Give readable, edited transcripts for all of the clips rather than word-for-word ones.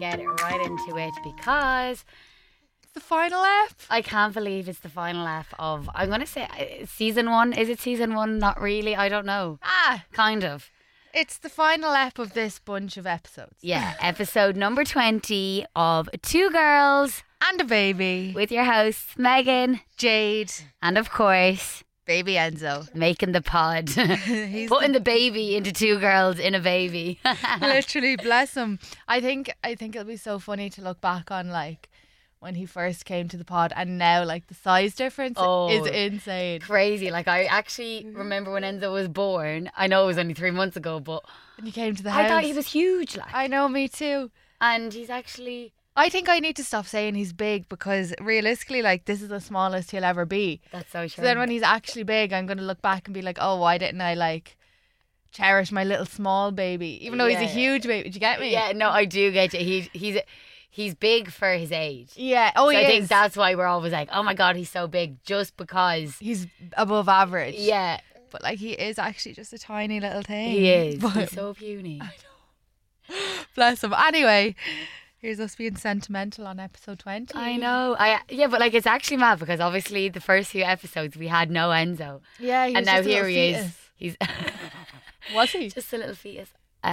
get right into it because It's the final ep. I can't believe it's the final ep of, I'm going to say season 1. Is it season 1? Not really. I don't know. Kind of. It's the final ep of this bunch of episodes. Yeah. Episode number 20 of Two Girls And a baby. with your hosts, Megan, Jade. and of course, Baby Enzo. making the pod. He's Putting the baby into two girls in a baby. literally, bless him. I think it'll be so funny to look back on, like, when he first came to the pod and now, like, the size difference is insane. Crazy. Like, I actually remember when Enzo was born. I know it was only 3 months ago, but When he came to the house. I thought he was huge. Like, I know, me too. and he's actually, I think I need to stop saying he's big because realistically, like, this is the smallest he'll ever be. that's so true. So then when he's actually big, I'm going to look back and be like, oh, why didn't I, like, cherish my little small baby? Even though he's a Yeah. huge baby. Do you get me? Yeah, no, I do get you. He's big for his age. Yeah. So Oh, he I is. think that's why we're always like, oh my God, he's so big, just because. He's above average. Yeah, But, like, he is actually just a tiny little thing. he is. But He's so puny. bless him. Anyway, here's us being sentimental on episode 20. I know. But like, it's actually mad because obviously the first few episodes we had no Enzo, Yeah, he was and now just a here little he fetus. is. He's Was he? just a little fetus.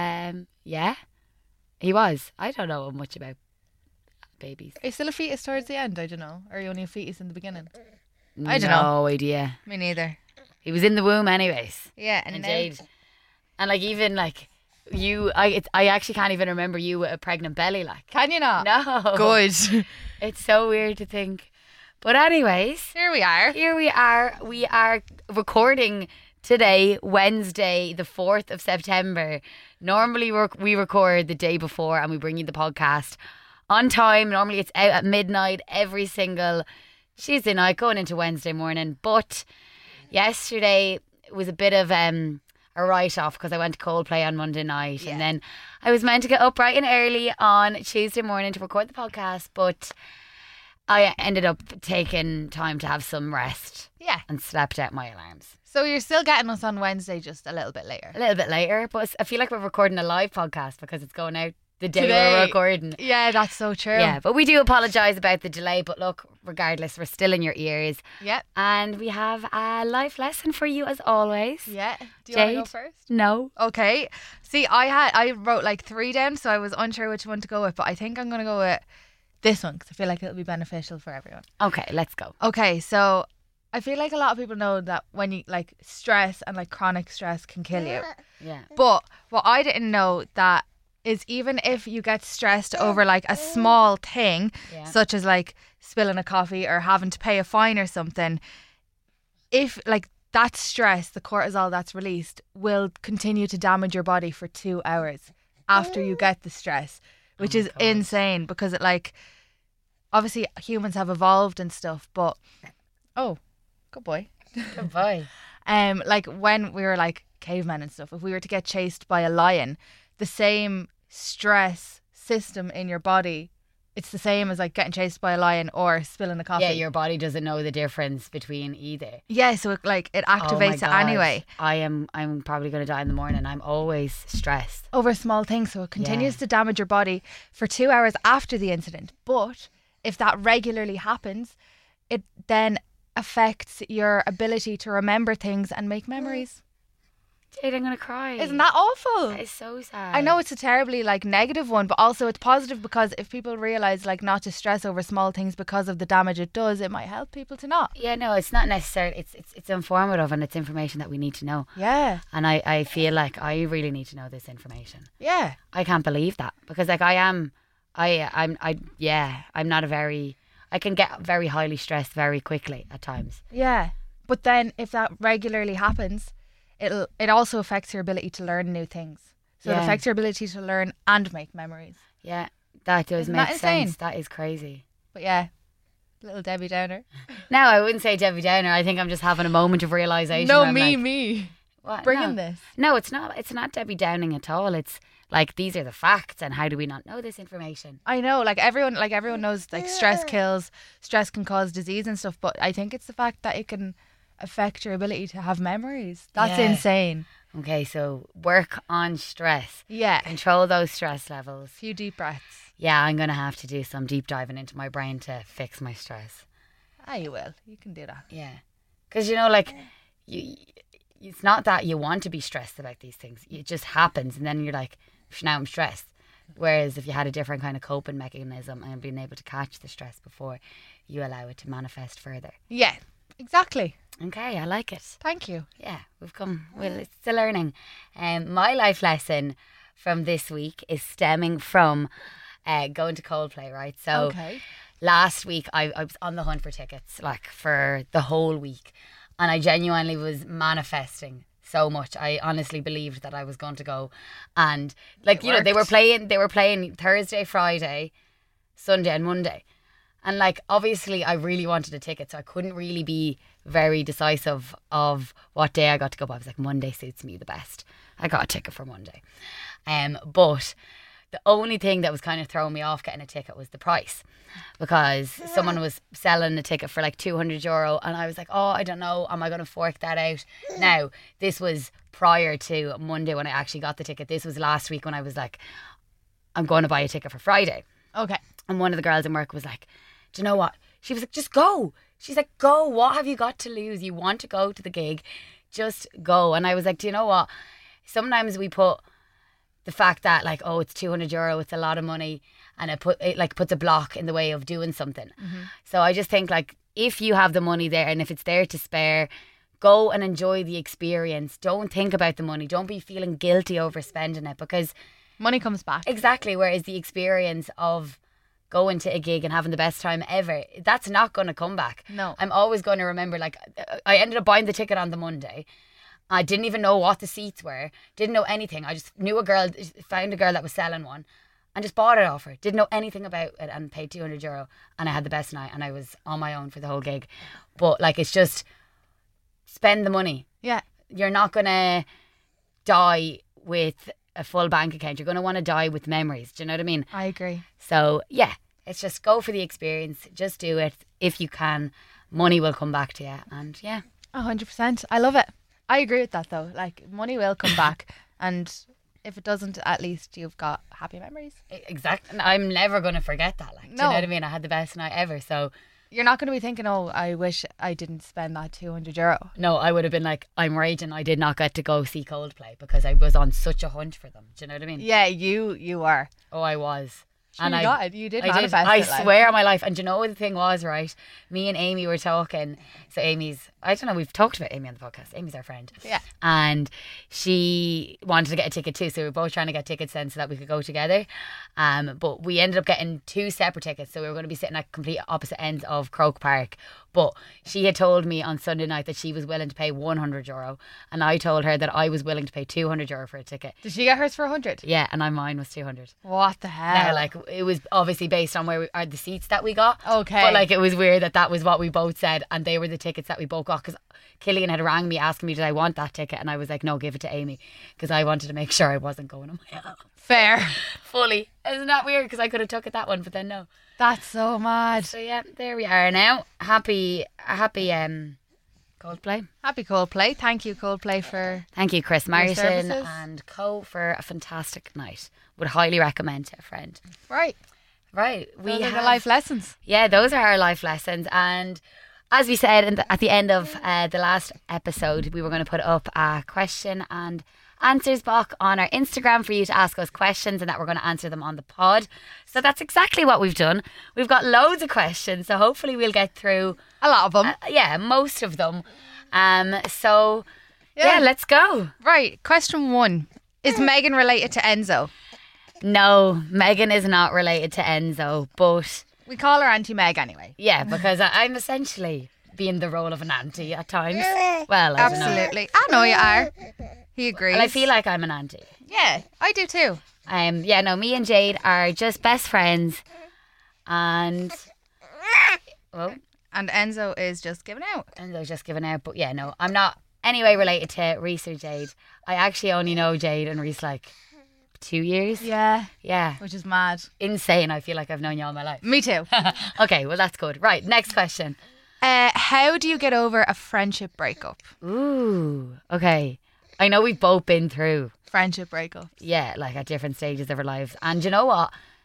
Yeah, he was. I don't know much about babies. Are you still a fetus towards the end? I don't know. Or are you only a fetus in the beginning? I don't know. No idea. Me neither. He was in the womb anyways. Yeah, And now- Jade, and like even like you, I actually can't even remember you with a pregnant belly. Like, Can you not? no, Good. It's so weird to think. But anyways, Here we are. here we are. We are recording today, Wednesday, the 4th of September. Normally we record the day before and we bring you the podcast on time. Normally it's out at midnight every single Tuesday night going into Wednesday morning. But yesterday was a bit of a write-off because I went to Coldplay on Monday night. Yeah. And then I was meant to get up bright and early on Tuesday morning to record the podcast. But I ended up taking time to have some rest Yeah. and slept out my alarms. So you're still getting us on Wednesday, just a little bit later. A little bit later, but I feel like we're recording a live podcast because it's going out the day Today. we're recording. Yeah, that's so true. Yeah, but we do apologise about the delay. But look, regardless, we're still in your ears. Yeah. And we have a life lesson for you as always. Yeah. Do you want to go Jade? first? No. Okay. See, I wrote like 3 down, so I was unsure which one to go with, but I think I'm going to go with this one because I feel like it'll be beneficial for everyone. Okay, let's go. Okay, so I feel like a lot of people know that when you, like, stress and, like, chronic stress can kill you. Yeah. But what I didn't know that is even if you get stressed over, like, a small thing, Yeah. such as, like, spilling a coffee or having to pay a fine or something, if, like, that stress, the cortisol that's released, will continue to damage your body for 2 hours after you get the stress, which my is God. insane because it, like, obviously humans have evolved and stuff, but oh, good boy. Goodbye. Like when we were like cavemen and stuff, if we were to get chased by a lion, the same stress system in your body, it's the same as like getting chased by a lion or spilling a coffee. Yeah, your body doesn't know the difference between either. Yeah, so it, like it Oh my activates it God. anyway I'm probably going to die in the morning. I'm always stressed. over small things, so it continues to damage your body for 2 hours after the incident. But if that regularly happens, it then affects your ability to remember things and make memories. Jade, I'm going to cry. Isn't that awful? That is so sad. I know it's a terribly like negative one, but also it's positive because if people realize like not to stress over small things because of the damage it does, it might help people to not. Yeah, no, it's not necessarily. It's informative and it's information that we need to know. Yeah, And I feel like I really need to know this information. yeah, I can't believe that because like I'm not a very. I can get very highly stressed very quickly at times. yeah. But then if that regularly happens, it also affects your ability to learn new things. So it Yeah. affects your ability to learn and make memories. Yeah, that does Isn't make that insane? sense. That is crazy. But yeah, little Debbie Downer. No, I wouldn't say Debbie Downer. I think I'm just having a moment of realization. No, where I'm like, me. what? Bringing no. this. No, it's not. It's not Debbie Downing at all. It's like these are the facts, and how do we not know this information? I know, like everyone knows like stress kills, stress can cause disease and stuff, but I think it's the fact that it can affect your ability to have memories. That's Yeah. insane. Okay, so work on stress. Yeah. Control those stress levels. Few deep breaths. Yeah, I'm going to have to do some deep diving into my brain to fix my stress. You will. You can do that. Yeah. Because, like, it's not that you want to be stressed about these things. It just happens. And then you're like, now I'm stressed. Whereas if you had a different kind of coping mechanism and being able to catch the stress before you allow it to manifest further. Yeah, exactly. Okay, I like it. Thank you. Yeah, it's still learning. My life lesson from this week is stemming from going to Coldplay, right? So Okay. last week I was on the hunt for tickets, like for the whole week. And I genuinely was manifesting so much. I honestly believed that I was going to go. And like, they were playing Thursday, Friday, Sunday and Monday. And like, obviously I really wanted a ticket, so I couldn't really be very decisive of what day I got to go. But I was like, Monday suits me the best. I got a ticket for Monday. But the only thing that was kind of throwing me off getting a ticket was the price, because someone was selling a ticket for like €200, and I was like, oh, I don't know, am I going to fork that out? Now, this was prior to Monday when I actually got the ticket. This was last week when I was like, I'm going to buy a ticket for Friday. Okay. And one of the girls in work was like, do you know what? She was like, just go. She's like, go. What have you got to lose? You want to go to the gig, just go. And I was like, do you know what? Sometimes we put the fact that like, oh, it's €200, it's a lot of money, and it puts a block in the way of doing something. Mm-hmm. So I just think like, if you have the money there and if it's there to spare, go and enjoy the experience. Don't think about the money. Don't be feeling guilty over spending it, because money comes back. Exactly. Whereas the experience of going to a gig and having the best time ever, that's not going to come back. No. I'm always going to remember, like, I ended up buying the ticket on the Monday. I didn't even know what the seats were. Didn't know anything. I just knew found a girl that was selling one and just bought it off her. Didn't know anything about it and paid €200, and I had the best night, and I was on my own for the whole gig. But like, it's just spend the money. Yeah. You're not going to die with a full bank account. You're going to want to die with memories. Do you know what I mean? I agree. So yeah, it's just go for the experience. Just do it if you can. Money will come back to you, and yeah. 100%. I love it. I agree with that though. Like, money will come back, and if it doesn't, at least you've got happy memories. Exactly. I'm never going to forget that. Like, do you know what I mean? I had the best night ever. So you're not going to be thinking, oh, I wish I didn't spend that €200. No, I would have been like, I'm raging I did not get to go see Coldplay because I was on such a hunt for them. Do you know what I mean? Yeah, you are. Oh, I was. And you did I manifest I it, like. swear on my life. And do you know what the thing was, right? Me and Amy were talking. So Amy's, I don't know, we've talked about Amy on the podcast. Amy's our friend. Yeah. And she wanted to get a ticket too. So we were both trying to get tickets then so that we could go together. But we ended up getting 2 separate tickets. So we were going to be sitting at complete opposite ends of Croke Park. But she had told me on Sunday night that she was willing to pay €100. And I told her that I was willing to pay €200 for a ticket. Did she get hers for 100? Yeah, and mine was 200. What the hell? Now, like, it was obviously based on where are the seats that we got. Okay. But like, it was weird that was what we both said, and they were the tickets that we both got, because Killian had rang me asking me did I want that ticket, and I was like, no, give it to Amy, because I wanted to make sure I wasn't going on my own. Fair. Fully. Isn't that weird? Because I could have took it that one, but then no. That's so mad. So yeah, there we are now. Happy Coldplay. Happy Coldplay. Thank you, Coldplay, for... Thank you, Chris Martin services. and co, for a fantastic night. Would highly recommend to a friend. Right. We Those are have the life lessons. Yeah, those are our life lessons. And as we said at the end of the last episode, we were going to put up a question and answers box on our Instagram for you to ask us questions, and that we're going to answer them on the pod. So that's exactly what we've done. We've got loads of questions, so hopefully we'll get through a lot of them. Most of them. So let's go. Right. Question 1. Is Megan related to Enzo? No, Megan is not related to Enzo, but we call her Auntie Meg anyway. Yeah, because I'm essentially being the role of an auntie at times. Well, I don't know. Absolutely. I know you are. He agrees. And I feel like I'm an auntie. Yeah, I do too. Me and Jade are just best friends, and and Enzo is just giving out. Enzo's just giving out, but yeah, no, I'm not anyway related to Reese or Jade. I actually only know Jade and Reese like 2 years. Yeah, which is mad. Insane. I feel like I've known you all my life. Me too. Okay, well that's good. Right, next question. How do you get over a friendship breakup? Ooh, okay. I know we've both been through friendship breakups. Yeah, like at different stages of our lives. And you know what?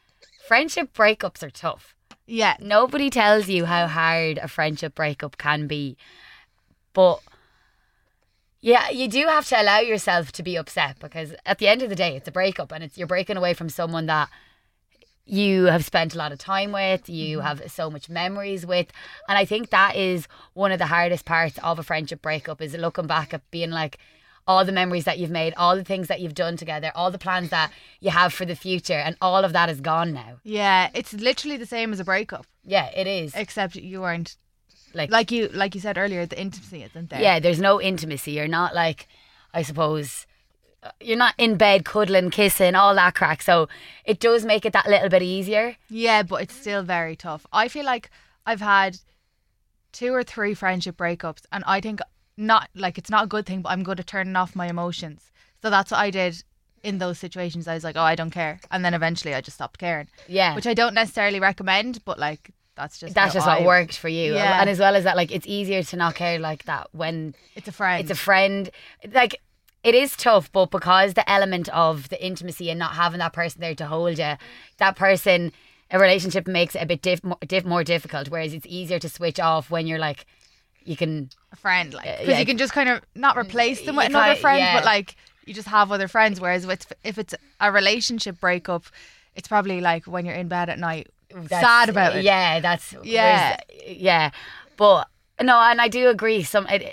friendship breakups are tough. Yeah. Nobody tells you how hard a friendship breakup can be. But yeah, you do have to allow yourself to be upset, because at the end of the day, it's a breakup, and you're breaking away from someone that you have spent a lot of time with, you have so much memories with. And I think that is one of the hardest parts of a friendship breakup, is looking back at being like, all the memories that you've made, all the things that you've done together, all the plans that you have for the future, and all of that is gone now. Yeah, it's literally the same as a breakup, Yeah, it is. except you weren't Like you said earlier, the intimacy isn't there. yeah, there's no intimacy. You're not like, I suppose, you're not in bed cuddling, kissing, all that crack. So it does make it that little bit easier. Yeah, but it's still very tough. I feel like I've had 2 or 3 friendship breakups, and I think not like it's not a good thing, but I'm good at turning off my emotions. So that's what I did in those situations. I was like, oh, I don't care, and then eventually I just stopped caring. Yeah. Which I don't necessarily recommend, but like that's just what worked for you. Yeah. And as well as that, like, it's easier to not care like that when It's a friend. it's a friend. Like, it is tough, but because the element of the intimacy and not having that person there to hold you, that person, a relationship makes it a bit more difficult. Whereas it's easier to switch off when you're like, you can. a friend, like, because yeah. you can just kind of not replace them with You another can't- friend, yeah. but like you just have other friends. Whereas if it's a relationship breakup, it's probably like when you're in bed at night, sad about it. Yeah, that's Yeah. yeah. But no, and I do agree.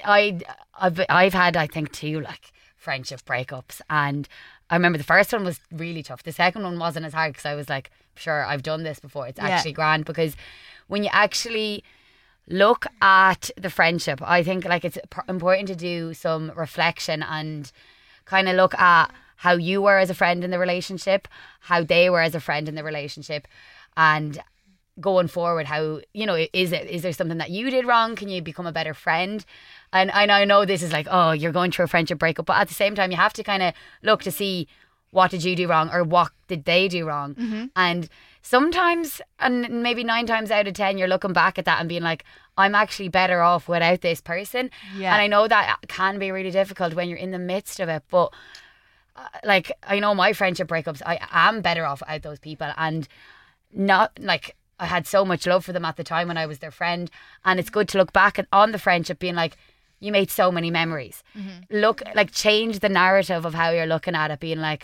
I've had, I think, 2 like friendship breakups, and I remember the first one was really tough. The second one wasn't as hard because I was like, sure, I've done this before. It's Yeah. actually grand, because when you actually look at the friendship, I think like it's important to do some reflection and kind of look at how you were as a friend in the relationship, how they were as a friend in the relationship, and going forward, how, you know, is there something that you did wrong? Can you become a better friend? And I know this is like, oh, you're going through a friendship breakup, but at the same time, you have to kind of look to see, what did you do wrong, or what did they do wrong? Mm-hmm. And sometimes, and maybe 9 times out of 10, you're looking back at that and being like, I'm actually better off without this person. Yeah. And I know that can be really difficult when you're in the midst of it, but like, I know my friendship breakups, I am better off without those people. And not like, I had so much love for them at the time when I was their friend, and it's good to look back on the friendship being like, you made so many memories. Look, like, change the narrative of how you're looking at it, being like,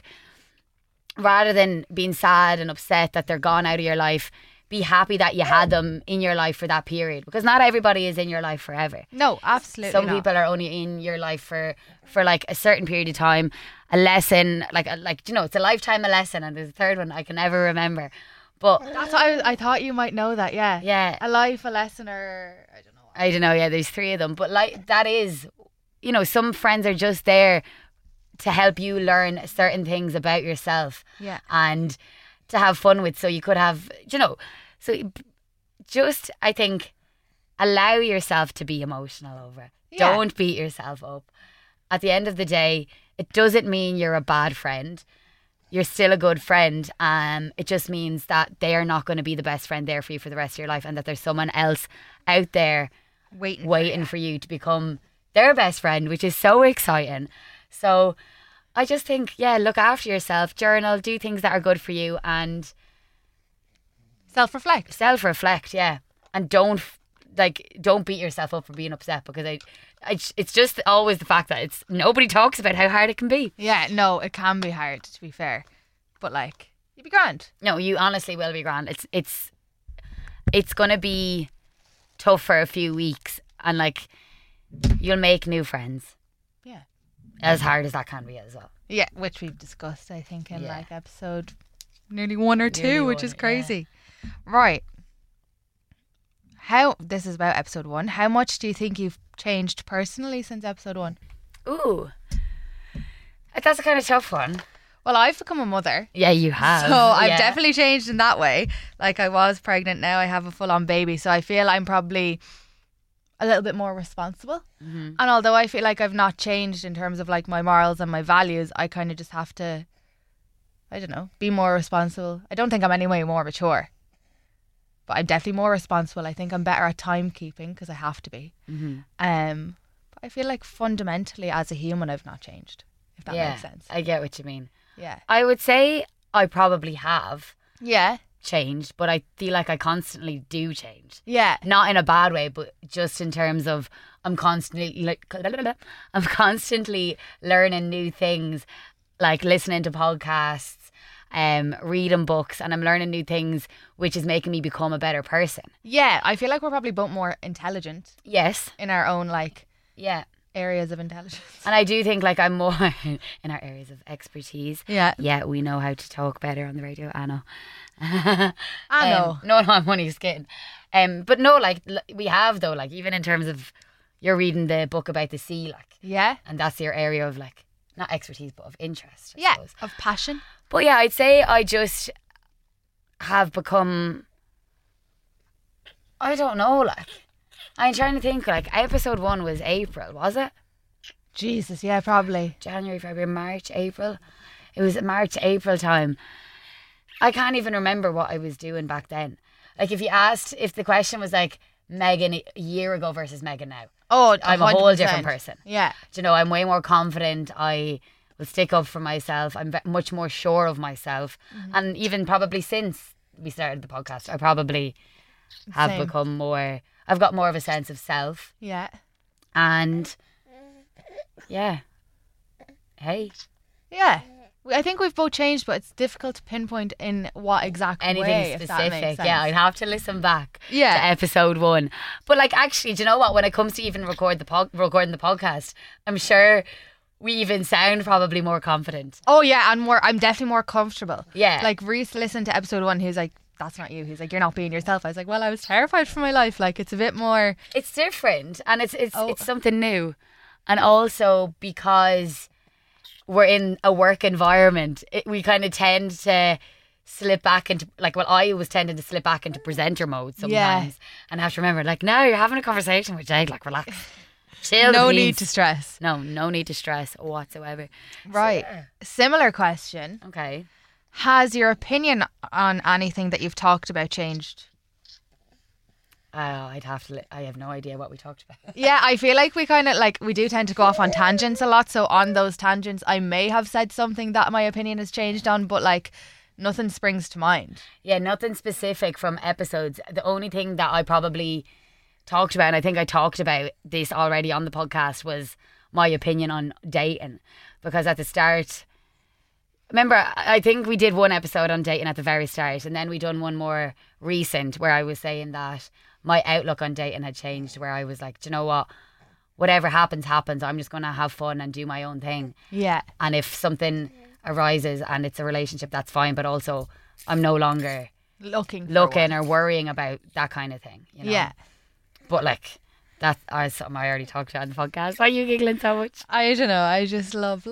rather than being sad and upset that they're gone out of your life, be happy that you had them in your life for that period, because not everybody is in your life forever. No, absolutely Some not. people are only in your life for like a certain period of time, a lesson, like you know, it's a lifetime lesson, and there's a third one I can never remember. But That's what I thought you might know that. Yeah. yeah, A life, a lesson, or I don't know. I don't know. Yeah, there's 3 of them, but like, that is, you know, some friends are just there to help you learn certain things about yourself. Yeah. And to have fun with. So you could have, you know, so just, I think, allow yourself to be emotional over it. Yeah. Don't beat yourself up. At the end of the day, it doesn't mean you're a bad friend. You're still a good friend. It just means that they are not going to be the best friend there for you for the rest of your life, and that there's someone else out there Waiting for you to become their best friend, which is so exciting. So I just think, yeah, look after yourself, journal, do things that are good for you, and self-reflect. self-reflect, yeah. And don't beat yourself up for being upset, because it's just always the fact that nobody talks about how hard it can be. Yeah, no, it can be hard, to be fair, but like, you'd be grand. No, you honestly will be grand. It's gonna be tough for a few weeks, and like, you'll make new friends. Yeah. As hard as that can be as well. Yeah, which we've discussed, I think, in Yeah. like episode nearly 1 or 2, Nearly which 1, is crazy. Right. This is about episode 1. How much do you think you've changed personally since episode 1? Ooh, that's a kind of tough one. Well, I've become a mother. Yeah, you have. So I've Yeah. definitely changed in that way. Like, I was pregnant, now I have a full-on baby. So I feel I'm probably a little bit more responsible. Mhm. And although I feel like I've not changed in terms of like my morals and my values, I kind of just have to, I don't know, be more responsible. I don't think I'm any way more mature, but I'm definitely more responsible. I think I'm better at timekeeping because I have to be. Mhm. But I feel like fundamentally as a human, I've not changed, if that Yeah, makes sense. I get what you mean. Yeah. I would say I probably have. Yeah. changed, but I feel like I constantly do change. Yeah. Not in a bad way, but just in terms of I'm constantly learning new things, like listening to podcasts, reading books, and I'm learning new things, which is making me become a better person. Yeah, I feel like we're probably both more intelligent Yes. in our own like Yeah. areas of intelligence. And I do think like I'm more in our areas of expertise. Yeah. Yeah, we know how to talk better on the radio. I know. I know. No, I'm only just kidding. But no, like we have though, like even in terms of you're reading the book about the sea, like, Yeah. and that's your area of like not expertise but of interest. I Yeah. suppose. Of passion. But yeah, I'd say I just have become. I don't know, like I'm trying to think. Like episode 1 was April, was it? Jesus, yeah, probably. January, February, March, April. It was March, April time. I can't even remember what I was doing back then. Like if the question was like Megan a year ago versus Megan now, Oh, I'm a whole different 100%. person. Yeah. Do you know, I'm way more confident. I will stick up for myself. I'm much more sure of myself. And even probably since we started the podcast, I probably have Same. become more, I've got more of a sense of self. Yeah. And yeah. Hey. Yeah. I think we've both changed, but it's difficult to pinpoint in what exact Anything way, if that specific. makes sense. Yeah, I'd have to listen back Yeah. to episode 1. But like actually, do you know what? When it comes to even recording the podcast, I'm sure we even sound probably more confident. Oh yeah, and I'm definitely more comfortable. Yeah. Like Reese listened to episode 1, he was like, that's not you. He's like, you're not being yourself. I was like, well, I was terrified for my life. Like it's a bit more. It's different and it's Oh. something new. And also because we're in a work environment, we kind of tend to slip back into, like, well, I was tending to slip back into presenter mode sometimes. Yeah. And I have to remember, like, no, you're having a conversation with Jake, like, relax. Chill, No please. need to stress. No need to stress whatsoever. Right. Similar question. Okay. Has your opinion on anything that you've talked about changed? I'd have to. I have no idea what we talked about. Yeah, I feel like we kind of like we do tend to go off on tangents a lot. So on those tangents, I may have said something that my opinion has changed on, but like nothing springs to mind. Yeah, nothing specific from episodes. The only thing that I probably talked about, and I think I talked about this already on the podcast, was my opinion on dating. Because at the start, remember, I think we did one episode on dating at the very start, and then we done one more recent where I was saying that my outlook on dating had changed, where I was like, do you know what? Whatever happens, happens. I'm just going to have fun and do my own thing. Yeah. And if something arises and it's a relationship, that's fine. But also, I'm no longer Looking or worrying about that kind of thing. You know? Yeah. But like, that's something I already talked about on the podcast. Why are you giggling so much? I don't know. I just love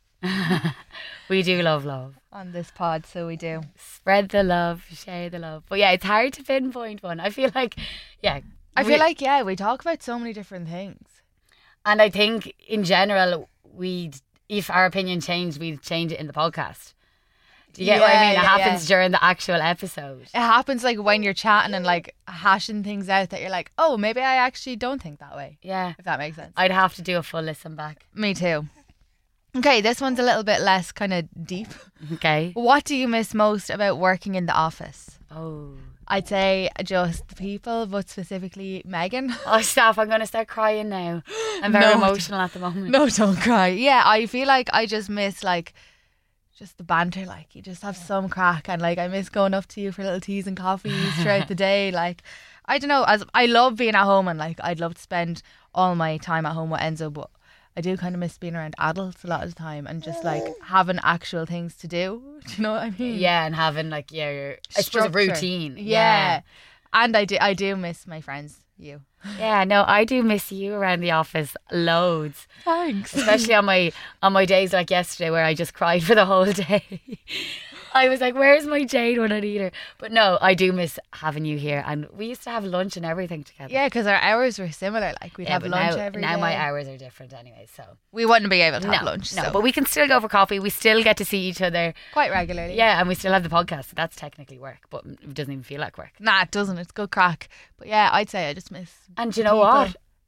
We do love love. on this pod, so we do. Spread the love, share the love. But yeah, it's hard to pinpoint one. I feel like, yeah. I feel like, yeah, we talk about so many different things. And I think in general, if our opinion changed, we'd change it in the podcast. Do you get what I mean? It happens during the actual episode. It happens like when you're chatting and like hashing things out that you're like, oh, maybe I actually don't think that way. Yeah. If that makes sense. I'd have to do a full listen back. Me too. Okay, this one's a little bit less kind of deep. Okay. What do you miss most about working in the office? Oh. I'd say just the people, but specifically Megan. Oh, stop. I'm going to start crying now. I'm very No. emotional at the moment. No, don't cry. Yeah, I feel like I just miss like just the banter. Like you just have some crack, and like I miss going up to you for little teas and coffees throughout the day. Like I don't know, as I love being at home, and like I'd love to spend all my time at home with Enzo, but I do kind of miss being around adults a lot of the time and just like having actual things to do. Do you know what I mean? Yeah, and having like, yeah, I suppose a Structure. routine. Yeah. And I do miss my friends, you. Yeah, no, I do miss you around the office loads. Thanks. Especially on my days like yesterday where I just cried for the whole day. I was like, where's my Jade when I need her? But no, I do miss having you here. And we used to have lunch and everything together. Yeah, because our hours were similar. Like we'd have but lunch now, every day. now my hours are different anyway, so. We wouldn't be able to have No, lunch. no, so. but we can still go for coffee. We still get to see each other. quite regularly. Yeah, and we still have the podcast. So that's technically work, but it doesn't even feel like work. Nah, it doesn't. It's good crack. But yeah, I'd say I just miss. And do you know people. what?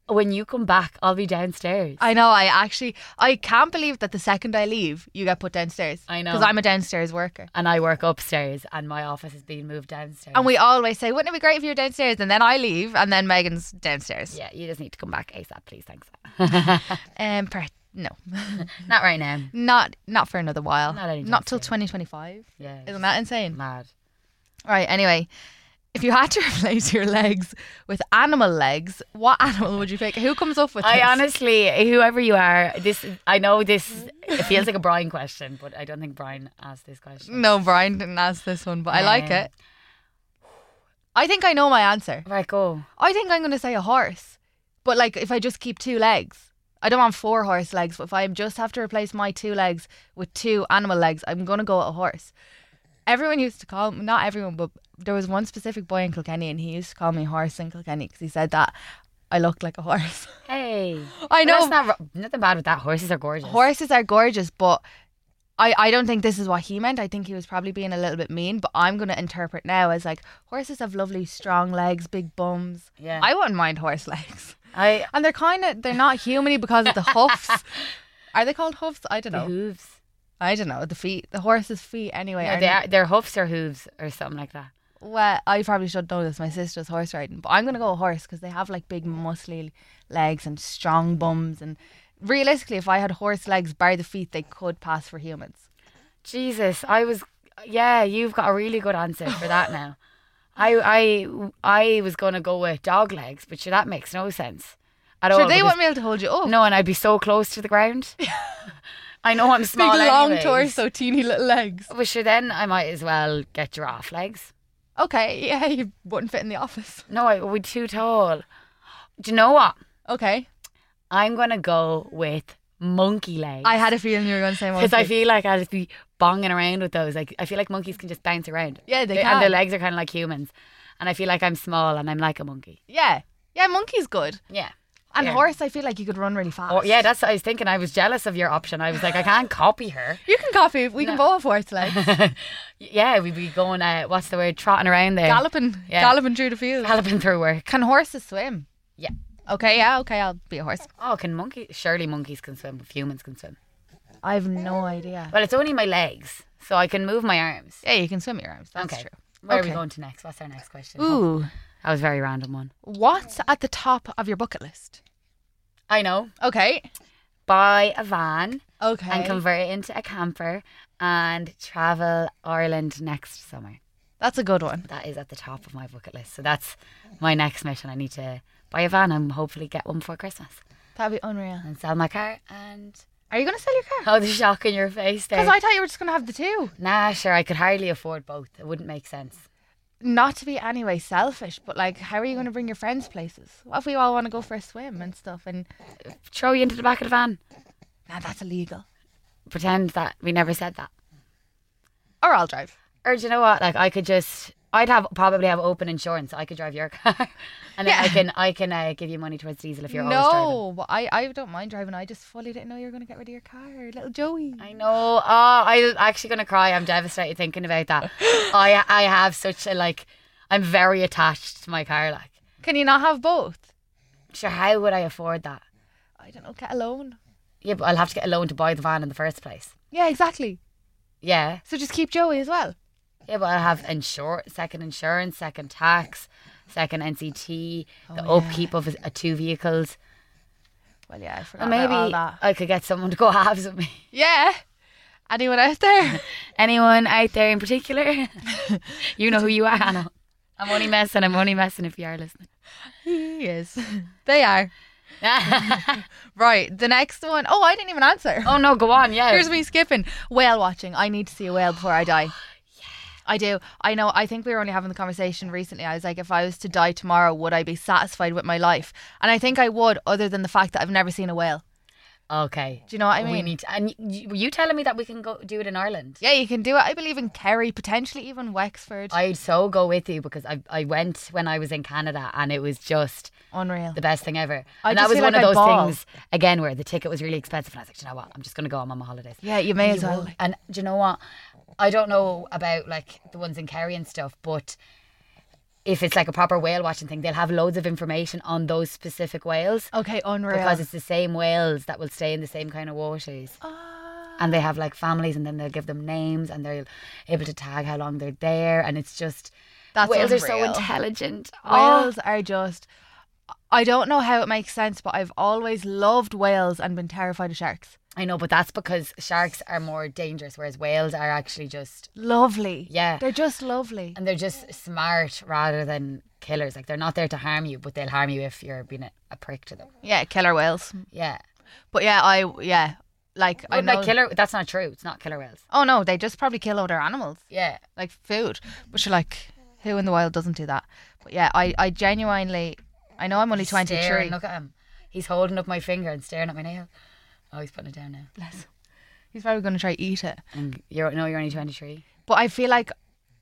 when you come back, I'll be downstairs. I know. I can't believe that the second I leave, you get put downstairs. I know. Because I'm a downstairs worker. And I work upstairs, and my office is being moved downstairs. And we always say, wouldn't it be great if you were downstairs? And then I leave, and then Megan's downstairs. Yeah, you just need to come back ASAP, please. Thanks. No. Not right now. Not for another while. Not anytime Not till soon. 2025. Yeah. Isn't that insane? Mad. Right, anyway. If you had to replace your legs with animal legs, what animal would you pick? Who comes up with this? I honestly, whoever you are, I know this, it feels like a Brian question, but I don't think Brian asked this question. No, Brian didn't ask this one, but I like it. I think I know my answer. Right, go. I think I'm going to say a horse. But like, if I just keep 2 legs. I don't want 4 horse legs, but if I just have to replace my 2 legs with 2 animal legs, I'm going to go with a horse. Everyone used to call me, not everyone, but there was one specific boy in Kilkenny and he used to call me Horse in Kilkenny because he said that I looked like a horse. Hey. I know. That's nothing bad with that. Horses are gorgeous. Horses are gorgeous, but I don't think this is what he meant. I think he was probably being a little bit mean, but I'm going to interpret now as like, horses have lovely strong legs, big bums. Yeah. I wouldn't mind horse legs. And they're not humany because of the hoofs. Are they called hoofs? I don't The know. hooves. I don't know. The feet. The horse's feet anyway. Yeah, they're hoofs or hooves or something like that. Well, I probably should know this. My sister's horse riding. But I'm going to go horse because they have like big muscly legs and strong bums. And realistically, if I had horse legs bar the feet, they could pass for humans. Jesus, you've got a really good answer for that now. I was going to go with dog legs, but sure, that makes no sense at all. Sure, they wouldn't be able to hold you up. No, and I'd be so close to the ground. I know I'm small Big long anyways. torso, teeny little legs. But sure, then I might as well get giraffe legs. Okay, yeah, you wouldn't fit in the office. No, I would be too tall. Do you know what? Okay. I'm going to go with monkey legs. I had a feeling you were going to say monkey. Because I feel like I'd just be bonging around with those. Like, I feel like monkeys can just bounce around. Yeah, they And can. their legs are kind of like humans. And I feel like I'm small and I'm like a monkey. Yeah. Yeah, monkey's good. Yeah. And Yeah. horse, I feel like you could run really fast. Oh, yeah, that's what I was thinking. I was jealous of your option. I was like, I can't copy her. You can copy. We can both horse legs. Yeah, we'd be going, what's the word, trotting around there. Galloping. Yeah. Galloping through the field. Galloping through work. Can horses swim? Yeah. Okay, yeah, okay, I'll be a horse. Oh, can monkeys? Surely monkeys can swim, if humans can swim. I have no idea. Well, it's only my legs, so I can move my arms. Yeah, you can swim your arms. That's okay. true. Where are we Okay. going to next? What's our next question? Ooh. That was a very random one. What's at the top of your bucket list? I know. Okay. Buy a van Okay. and convert it into a camper and travel Ireland next summer. That's a good one. That is at the top of my bucket list. So that's my next mission. I need to buy a van and hopefully get one before Christmas That'd be unreal. and sell my car. And Are you going to sell your car? oh, the shock in your face there. Because I thought you were just going to have the two. Nah, sure. I could hardly afford both. It wouldn't make sense. Not to be anyway selfish, but like, how are you going to bring your friends places? What if we all want to go for a swim and stuff? And Throw you into the back of the van. nah, that's illegal. Pretend that we never said that. Or I'll drive. Or do you know what? Like I'd probably have open insurance. I could drive your car, and then Yeah. I can give you money towards diesel if you're always driving. No, but I don't mind driving. I just fully didn't know you were going to get rid of your car, little Joey. I know. Oh, I'm actually gonna cry. I'm devastated thinking about that. I have such a I'm very attached to my car. Like, Can you not have both? sure, how would I afford that? I don't know, get a loan. Yeah, but I'll have to get a loan to buy the van in the first place. Yeah, exactly. Yeah, So just keep Joey as well. yeah, but I'll have second insurance, second tax, second NCT, the Oh, yeah. upkeep of two vehicles. Well, yeah, I forgot And maybe about all that. I could get someone to go halves with me. Yeah. Anyone out there? Anyone out there in particular? You know who you are, Hannah. I'm only messing if you are listening. He is. They are. Right, the next one. Oh, I didn't even answer. Oh no, go on, yeah. Here's me skipping. Whale watching. I need to see a whale before I die. I do. I know. I think we were only having the conversation recently. I was like, if I was to die tomorrow, would I be satisfied with my life? And I think I would, other than the fact that I've never seen a whale. Okay. Do you know what I mean? We need to, and were you telling me that we can go do it in Ireland? Yeah, you can do it. I believe in Kerry, potentially even Wexford. I'd so go with you because I went when I was in Canada and it was just Unreal. the best thing ever. I And just that was feel one like of I'd those ball. things again where the ticket was really expensive and I was like, "Do you know what? I'm just gonna go. I'm on my holidays. Yeah, you may And as you well. would. And do you know what? I don't know about like the ones in Kerry and stuff, but if it's like a proper whale watching thing, they'll have loads of information on those specific whales Okay, unreal. because it's the same whales that will stay in the same kind of waters. And they have like families, and then they'll give them names, and they're able to tag how long they're there. And it's just, That's whales are unreal. so intelligent. Oh. Whales are just. I don't know how it makes sense, but I've always loved whales and been terrified of sharks. I know, but that's because sharks are more dangerous, whereas whales are actually just, Lovely. yeah. They're just lovely. And they're just smart rather than killers. Like, they're not there to harm you, but they'll harm you if you're being a prick to them. Yeah, killer whales. Yeah. But yeah, like I But know. like killer, that's not true. It's not killer whales. Oh no, they just probably kill other animals, Yeah. like food. But you're like, who in the wild doesn't do that? But yeah, I genuinely, I know I'm only 23. Staring, look at him. He's holding up my finger and staring at my nail. Oh, he's putting it down now. Bless. He's probably going to try eat it. And you're only 23. But I feel like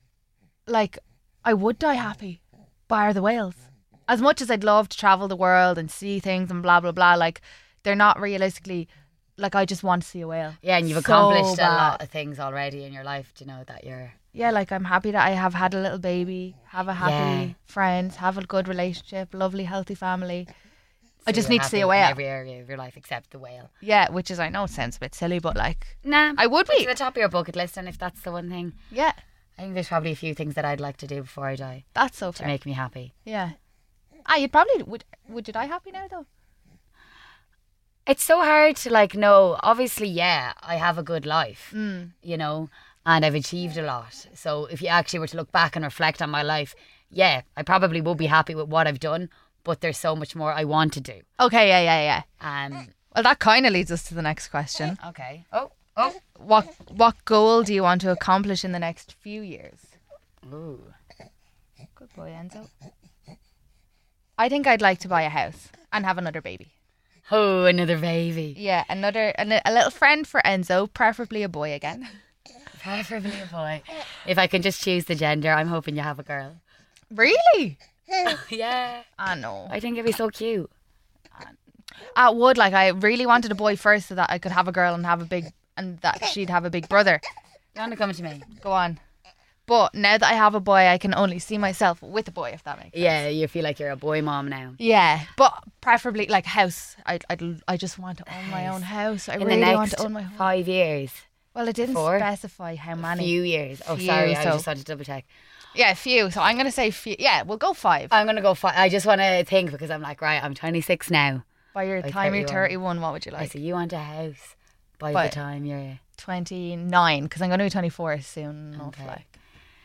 I would die happy, bar the whales. As much as I'd love to travel the world and see things and blah blah blah, like they're not realistically. Like I just want to see a whale. Yeah, and you've So accomplished a bad. lot of things already in your life. Do you know that you're... Yeah, like I'm happy that I have had a little baby, have a happy Yeah. friends, have a good relationship, lovely, healthy family. I so just you're need to see happy a in whale. every area of your life except the whale. Yeah, which is, I know it sounds a bit silly, but like, Nah, I would it's be. at the top of your bucket list, and if that's the one thing, Yeah, I think there's probably a few things that I'd like to do before I die that's so to fair. make me happy. Yeah. You'd probably, would you die happy now though? It's so hard to like know. Obviously, yeah, I have a good life, you know, and I've achieved a lot. So if you actually were to look back and reflect on my life, yeah, I probably would be happy with what I've done, but there's so much more I want to do. Okay, yeah. Um, Well, that kind of leads us to the next question. okay. Oh. What goal do you want to accomplish in the next few years? Ooh. Good boy, Enzo. I think I'd like to buy a house and have another baby. Oh, another baby. Yeah, a little friend for Enzo, preferably a boy again. Preferably a boy. If I can just choose the gender, I'm hoping you have a girl. Really? Yeah. I know. I think it'd be so cute. I would, like, I really wanted a boy first so that I could have a girl and that she'd have a big brother. You want to come to me? Go on. But now that I have a boy, I can only see myself with a boy, if that makes sense. Yeah, you feel like you're a boy mom now. Yeah, but preferably like house. I just want to own my own house. I In really the want next to own my home. 5 years. Well, it didn't 4? specify how many. Few years. Oh, Few, sorry. I so- just had to double check. Yeah, few. So I'm gonna say few. Yeah, we'll go 5. I'm going to go 5. I just want to think because I'm like, right, I'm 26 now. By your by time you're 31. 31, what would you I like? say you want a house by But- the time you're... 29, because I'm gonna be 24 soon enough. Okay. Like,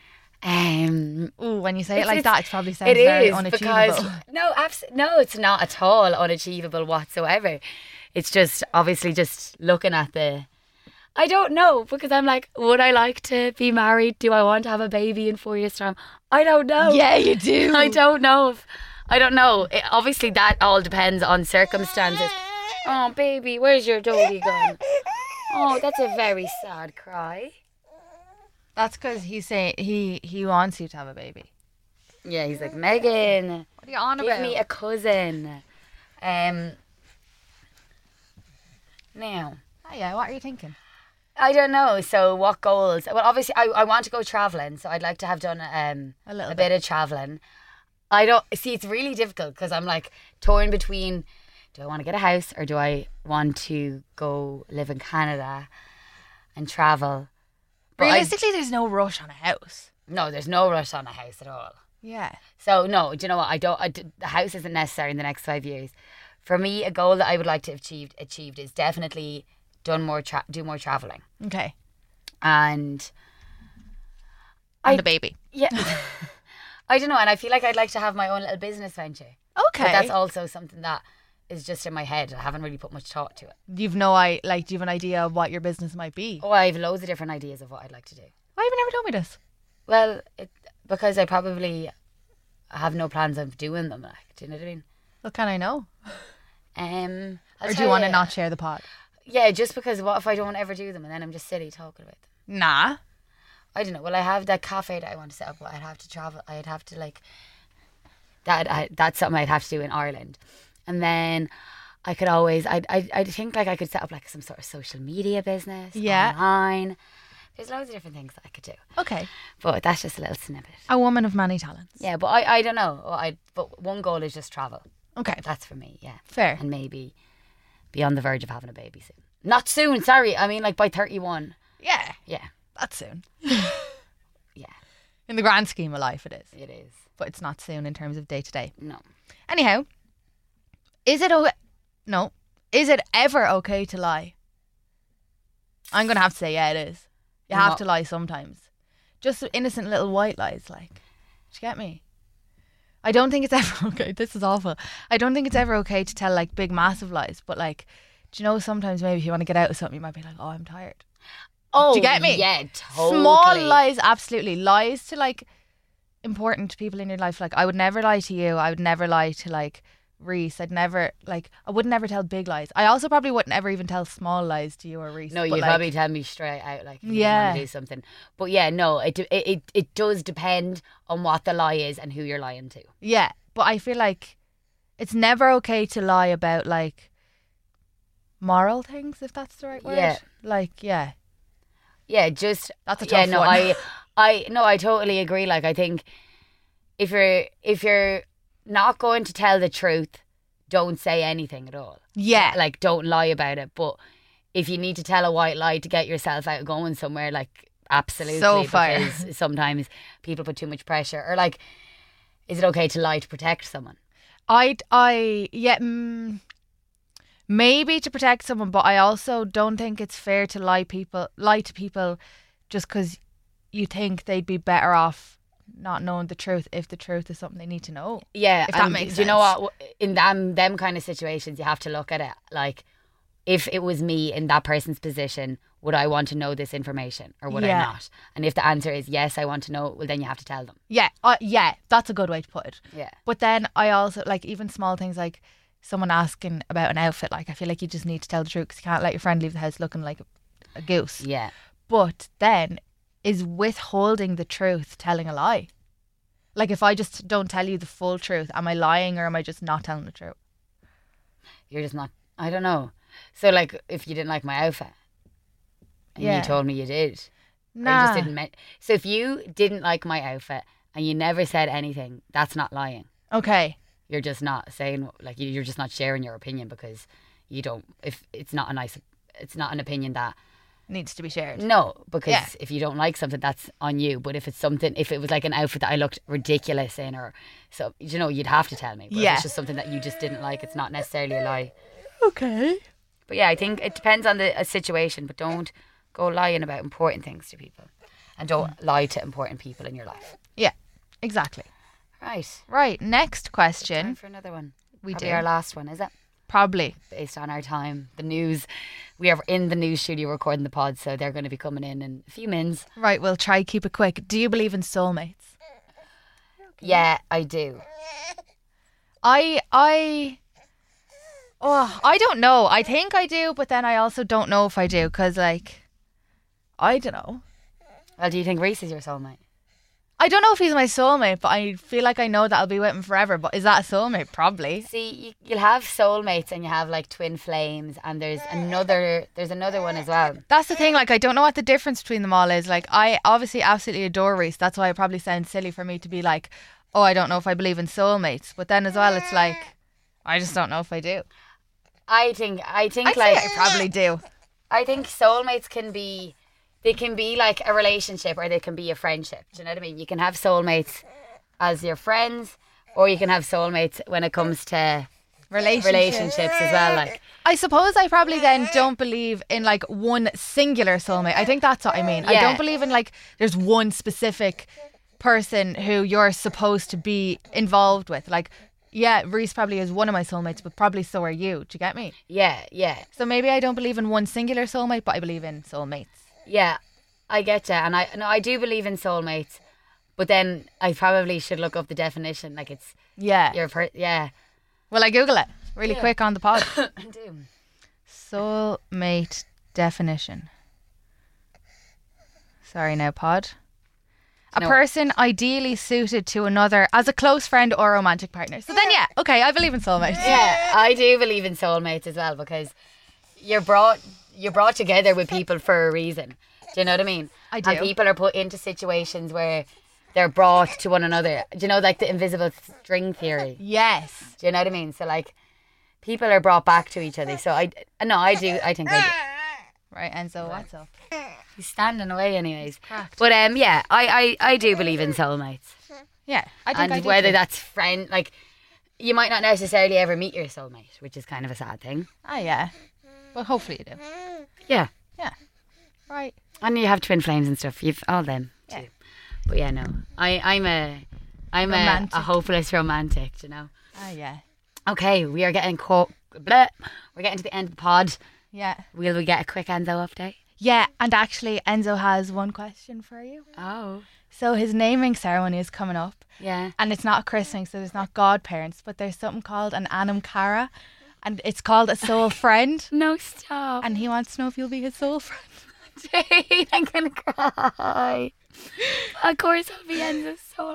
Um, ooh, when you say it It's- like it's- that, it probably sounds it very is unachievable. because no, it's not at all unachievable whatsoever. It's just obviously just looking at the. I don't know because I'm like, would I like to be married? Do I want to have a baby in 4 years' time? I don't know. Yeah, you do. I don't know. I don't know. Obviously, that all depends on circumstances. Oh, baby, where's your doggy gone? Oh, that's a very sad cry. That's because he's saying he wants you to have a baby. Yeah, he's like, Megan, What are you on give about? me a cousin. Now, Oh, yeah, what are you thinking? I don't know. So, what goals? Well, obviously, I want to go traveling. So, I'd like to have done A little a bit of traveling. I don't see. It's really difficult because I'm like torn between: do I want to get a house or do I want to go live in Canada and travel? But Realistically, there's no rush on a house. no, there's no rush on a house at all. Yeah. So no, do you know what? The house isn't necessary in the next 5 years. For me, a goal that I would like to have achieved is definitely do more traveling. Okay. And And a baby. yeah, I don't know. And I feel like I'd like to have my own little business venture. Okay. But that's also something that is just in my head. I haven't really put much thought to it. Do you have an idea of what your business might be? Oh, I have loads of different ideas of what I'd like to do. Why have you never told me this? Well, because I probably have no plans of doing them. Like, do you know what I mean? What can I know? I'll Or do tell you want to not share the pod? Yeah, just because what if I don't ever do them and then I'm just silly talking about them? Nah. I don't know. Well, I have that cafe that I want to set up. But I'd have to travel. I'd have to like that's something I'd have to do in Ireland, and then I could always. I think like I could set up like some sort of social media business. Yeah. Online. There's loads of different things that I could do. Okay. But that's just a little snippet. A woman of many talents. Yeah, but I don't know. But one goal is just travel. Okay. That's for me, yeah. Fair. And maybe be on the verge of having a baby soon. Not soon, sorry. I mean, like by 31. Yeah. Yeah. That's soon. Yeah. In the grand scheme of life, it is. It is. But it's not soon in terms of day to day. No. Anyhow, is it ever okay to lie? I'm going to have to say, yeah, it is. You have to lie sometimes. Just innocent little white lies, like. Do you get me? I don't think it's ever okay. This is awful. I don't think it's ever okay to tell like big, massive lies. But like, do you know, sometimes maybe if you want to get out of something, you might be like, oh, I'm tired. Oh, do you get me? Yeah, totally. Small lies, absolutely. Lies to like important people in your life. Like, I would never lie to you. I would never lie to like Reese. I would never tell big lies. I also probably wouldn't ever even tell small lies to you or Reese. No, but you'd like, probably tell me straight out, like, if you Yeah. want to do something. But yeah, no, it does depend on what the lie is and who you're lying to. Yeah, but I feel like it's never okay to lie about like moral things, if that's the right word. Yeah. Like, yeah. Yeah, just That's a tough no, one. I totally agree. Like, I think if you're not going to tell the truth, don't say anything at all. Yeah. Like, don't lie about it. But if you need to tell a white lie to get yourself out going somewhere, like, absolutely. So fire. Because sometimes people put too much pressure. Or like, is it okay to lie to protect someone? Maybe to protect someone, but I also don't think it's fair to lie to people just because you think they'd be better off not knowing the truth if the truth is something they need to know. Yeah, if that and makes do you know sense. what? In them kind of situations, you have to look at it like, if it was me in that person's position, would I want to know this information or would I Yeah. not? And if the answer is yes, I want to know, well, then you have to tell them. Yeah, that's a good way to put it. Yeah. But then I also like even small things like someone asking about an outfit. Like, I feel like you just need to tell the truth because you can't let your friend leave the house looking like a goose. Yeah. But then, is withholding the truth telling a lie? Like, if I just don't tell you the full truth, am I lying or am I just not telling the truth? You're just not, I don't know. So like, if you didn't like my outfit and Yeah. you told me you did, or Nah. you just didn't so if you didn't like my outfit and you never said anything, that's not lying. Okay. You're just not saying, like, you're just not sharing your opinion because you don't, if it's not it's not an opinion that, Needs to be shared. no, because Yeah. if you don't like something, that's on you. But if it was like an outfit that I looked ridiculous in, or so, you know, you'd have to tell me. But if Yeah. it's just something that you just didn't like, it's not necessarily a lie. Okay. But yeah, I think it depends on a situation, but don't go lying about important things to people. And don't lie to important people in your life. Yeah, exactly. Right. Right, next Time question. for another one. We Probably do. our last one, is it? Probably. Based on our time. The news. We are in the news studio recording the pod, so they're going to be coming in a few minutes. Right, we'll try keep it quick. Do you believe in soulmates? Yeah, I do. I don't know. I think I do, but then I also don't know if I do because, like, I don't know. Well, do you think Reese is your soulmate? I don't know if he's my soulmate, but I feel like I know that I'll be with him forever. But is that a soulmate? Probably. See, you'll have soulmates and you have like twin flames, and there's another one as well. That's the thing. Like, I don't know what the difference between them all is. Like, I obviously absolutely adore Reese. That's why it probably sounds silly for me to be like, oh, I don't know if I believe in soulmates. But then as well, it's like, I just don't know if I do. I think I'd like say I probably do. I think soulmates can be like a relationship, or they can be a friendship. Do you know what I mean? You can have soulmates as your friends, or you can have soulmates when it comes to relationships as well. Like, I suppose I probably then don't believe in like one singular soulmate. I think that's what I mean. I Yeah. don't believe in like there's one specific person who you're supposed to be involved with. Like, yeah, Reese probably is one of my soulmates, but probably so are you. Do you get me? yeah, So maybe I don't believe in one singular soulmate, but I believe in soulmates. yeah. I get you, and I do believe in soulmates, but then I probably should look up the definition. Like, it's Yeah. yeah. Will I Google it really Yeah. quick on the pod? I do. Soulmate definition. Sorry now, pod. A No. person ideally suited to another as a close friend or romantic partner. So then, yeah, okay, I believe in soulmates. Yeah, I do believe in soulmates as well, because you're brought together with people for a reason. Do you know what I mean? I do. And people are put into situations where they're brought to one another. Do you know, like the invisible string theory? Yes. Do you know what I mean? So like, people are brought back to each other. So I think I do. Right, Enzo, what's up? He's standing away anyways. Cracked. But yeah, I do believe in soulmates. Yeah, I think And I do whether too. that's friend, like, you might not necessarily ever meet your soulmate, which is kind of a sad thing. Ah, yeah. But hopefully you do. Yeah. Yeah. Right. And you have twin flames and stuff. You've all them too. Yeah. But yeah, no. I'm a Romantic. hopeless romantic, do you know. Ah, yeah. Okay, we are getting we're getting to the end of the pod. Yeah. Will we get a quick Enzo update? Yeah, and actually Enzo has one question for you. Oh. So his naming ceremony is coming up. Yeah. And it's not a christening, so there's not godparents, but there's something called an Anam Cara, and it's called a soul friend. No, stop. And he wants to know if you'll be his soul friend. Jane, I'm gonna cry. Of course I'll be Enzo's soul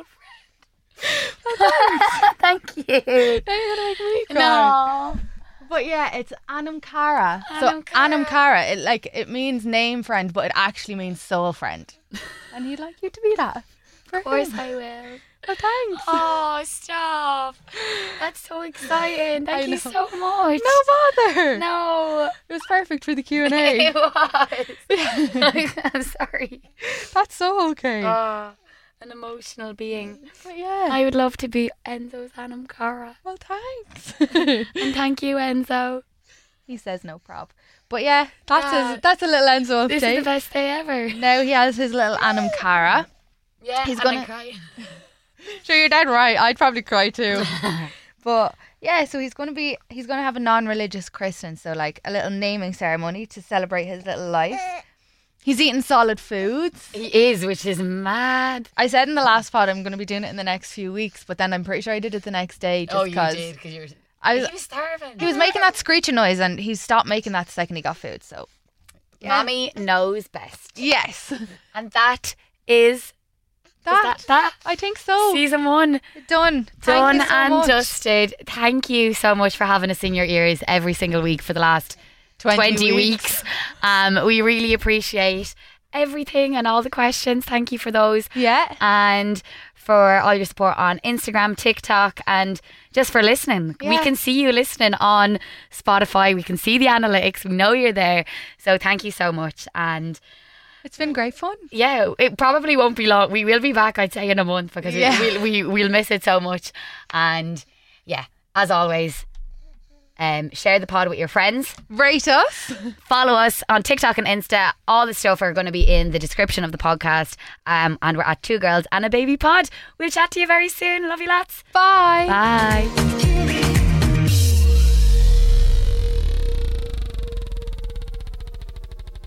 friend. Thank you. Now you're gonna make me cry. No. But yeah, it's Anam Cara. Anam So Cara. Anam Cara, it means name friend, but it actually means soul friend. And he'd like you to be that. For Of course him. I will. Well, thanks. Oh, stop. That's so exciting. Thank I you know. so much. No bother. No. It was perfect for the Q&A. It was. I'm sorry. That's so okay. An emotional being. But yeah. I would love to be Enzo's Anam Cara. Well, thanks. And thank you, Enzo. He says no prob. But yeah, that's Yeah. that's a little Enzo update. This is the best day ever. Now he has his little Anam Cara. Yeah, He's and gonna- I'm crying. Sure, you're dead right. I'd probably cry too. But yeah, so he's gonna have a non-religious christening, so like a little naming ceremony to celebrate his little life. He's eating solid foods. He is, which is mad. I said in the last pod I'm gonna be doing it in the next few weeks, but then I'm pretty sure I did it the next day just because because you were. I He was was starving. he was making that screeching noise and he stopped making that the second he got food. So yeah. Mommy knows best, yes, and that is that. I think so. Season 1 Done. Thank done you so and much. dusted. Thank you so much for having us in your ears every single week for the last 20 weeks. We really appreciate everything and all the questions. Thank you for those. Yeah. And for all your support on Instagram, TikTok, and just for listening. We Yeah. can see you listening on Spotify. We can see the analytics. We know you're there. So thank you so much. And It's been great fun. yeah, it probably won't be long. We will be back, I'd say, in a month because Yeah. we'll miss it so much. And yeah, as always, share the pod with your friends. Rate us. Follow us on TikTok and Insta. All the stuff are going to be in the description of the podcast. And we're at 2 Girls and a Baby Pod. We'll chat to you very soon. Love you lots. Bye. Bye.